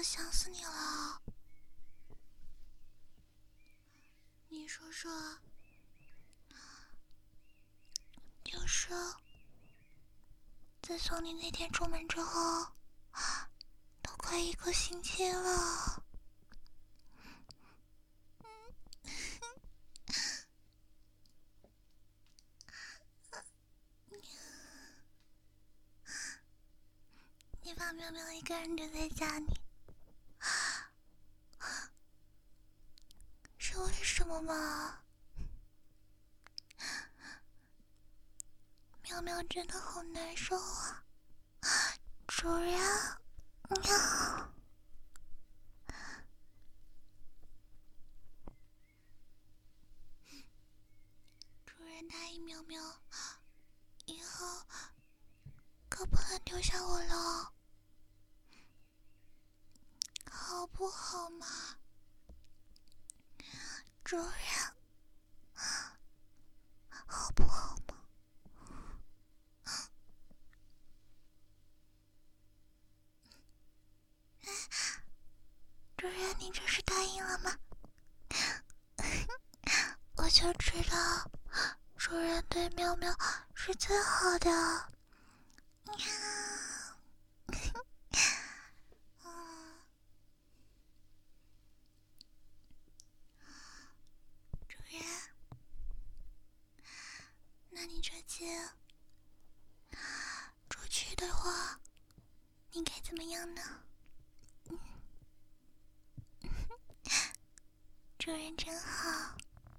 想死你了。你说说，就是自从你那天出门之后，都快1个星期了。你把喵喵一个人留在家里，是为什么吗？喵喵真的好难受啊，主人，喵。主人答应喵喵，以后可不能丢下我了，好不好嘛？主人，好不好嘛？主人，你这是答应了吗？我就知道主人对喵喵是最好的。主人，那你这次出去的话，你该怎么样呢？主人真好。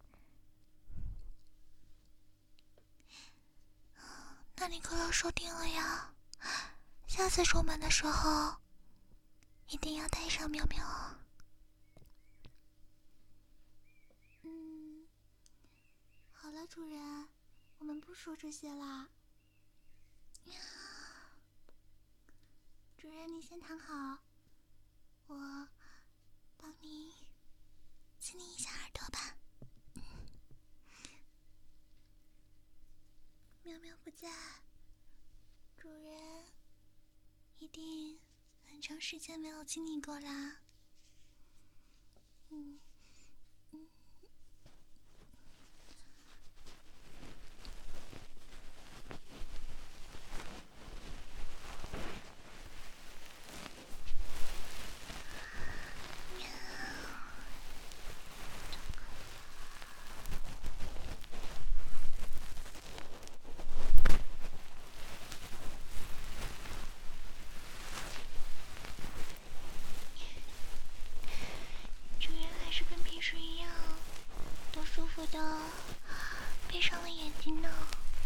那你可要收定了呀，下次出门的时候一定要带上喵喵哦。好了，主人，我们不说这些啦。主人，你先躺好，我帮你亲你一下耳朵吧。喵喵不在，主人一定很长时间没有亲你过啦。主人还是跟平时一样，都舒服的闭上了眼睛呢。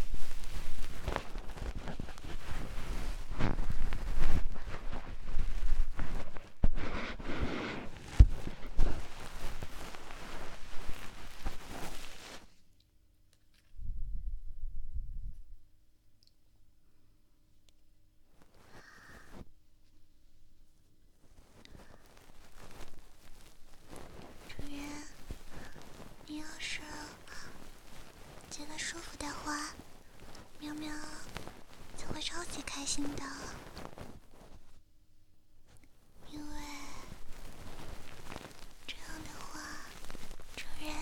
主人，你要是觉得舒服的话，喵喵就会超级开心的，因为这样的话，主人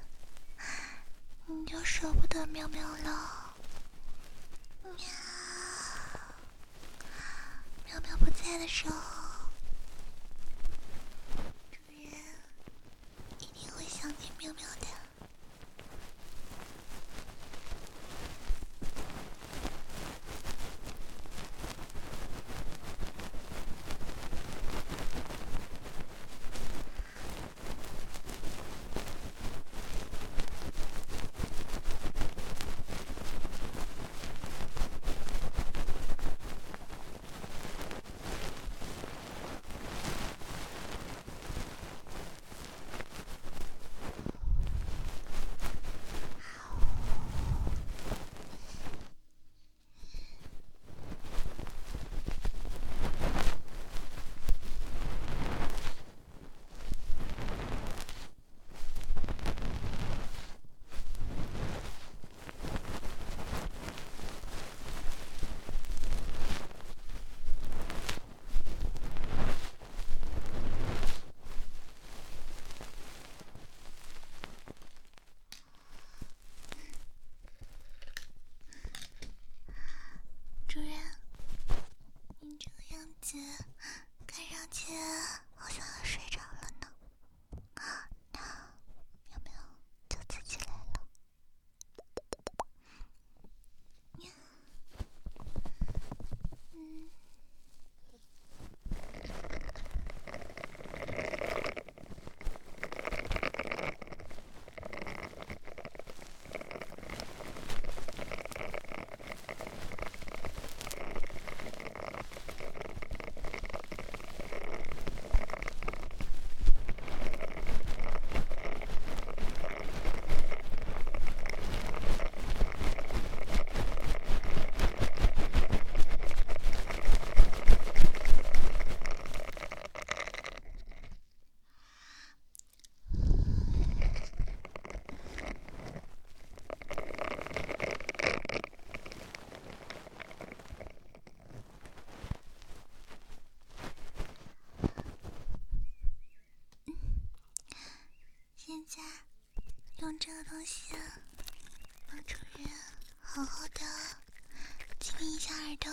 你就舍不得喵喵了。喵，喵喵不在的时候，主人一定会想念喵喵的。 子看上去好像要睡着了呢。那喵喵就自己来了。现在用这个东西帮主人好好的清理一下耳朵。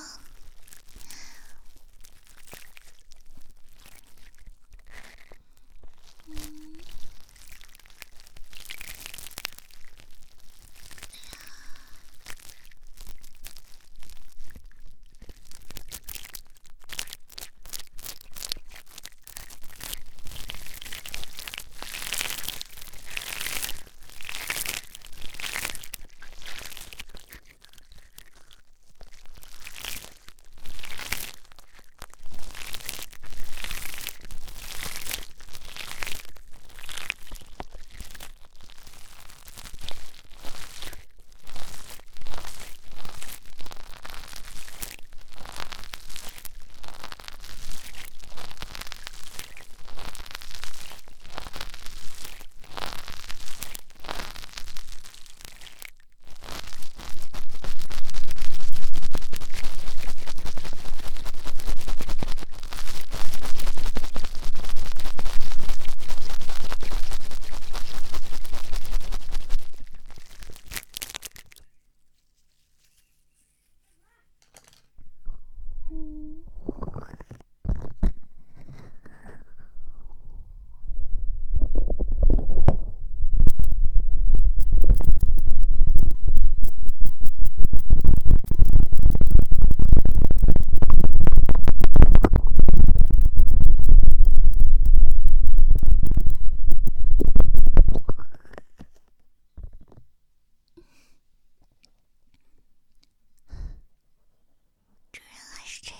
主人还是这样，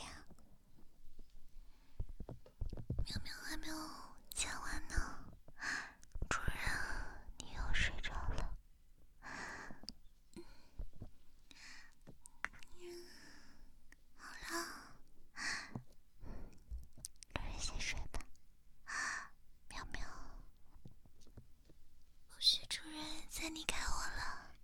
喵喵还没有讲完呢。主人，你又睡着了。好了，主人先睡吧。喵喵，不许主人再离开我了。